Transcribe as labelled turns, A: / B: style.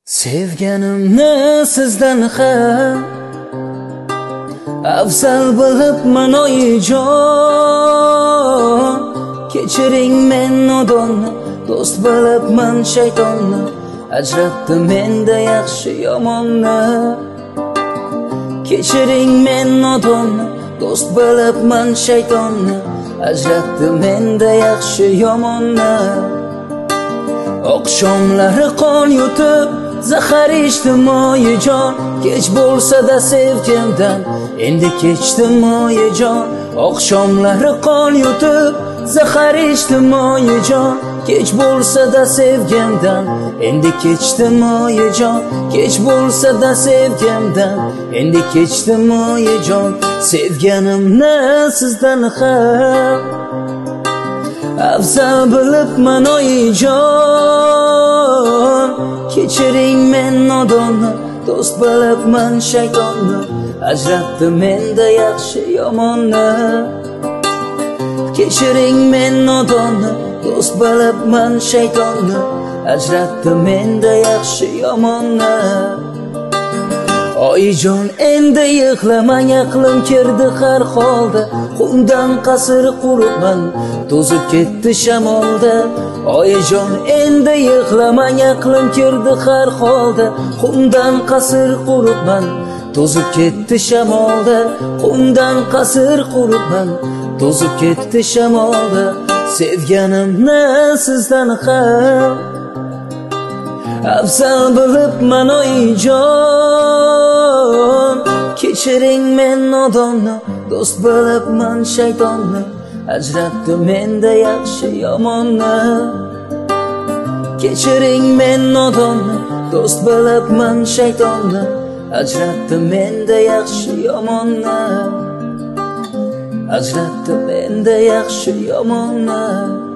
A: Sevganimni sizdan ham afzal bilibman oyijon. Kechiring men nodonni, do'st bilibman shaytonni. Ajratdim menda yaxshi yomonni. Kechiring men nodonni, do'st bilibman shaytonni. Ajratdim menda yaxshi yomonni. Oqshomlari qon yutib zahar ichdim oyijon. Kech bo'lsa-da sevgimdan endi kechdim oyijon. Oqshomlari qon yutib zahar ichdim oyijon. Kech bo'lsa-da sevgimdan endi kechdim oyijon. Kech bo'lsa-da sevgimdan endi kechdim oyijon. Sevganimni sizdan ham afzal bilibman oyijon. Kechiring men nodonni, do'st bilibman shaytonni. Ajratdim menda yaxshi yomonni. Kechiring men nodonni, do'st bilibman shaytonni. Ajratdim menda yaxshi yomonni. Oyijon endi yig'lamang, aqlim kirdi har holda. Xundan qasr quribman, to'zib ketdi shamolda. Oyijon endi yig'lamang, aqlim kirdi har holda. Xundan qasr quribman, to'zib ketdi shamolda. Xundan qasr quribman, to'zib ketdi shamolda. Sevganimni sizdan ham afzal bilibman oyijon. Kechiring men nodonni, do'st bilibman shaytonni. Ajratdim menda yaxshi yomonni. Kechiring men nodonni, do'st bilibman shaytonni. Ajratdim menda yaxshi yomonni. Ajratdim menda yaxshi yomonni.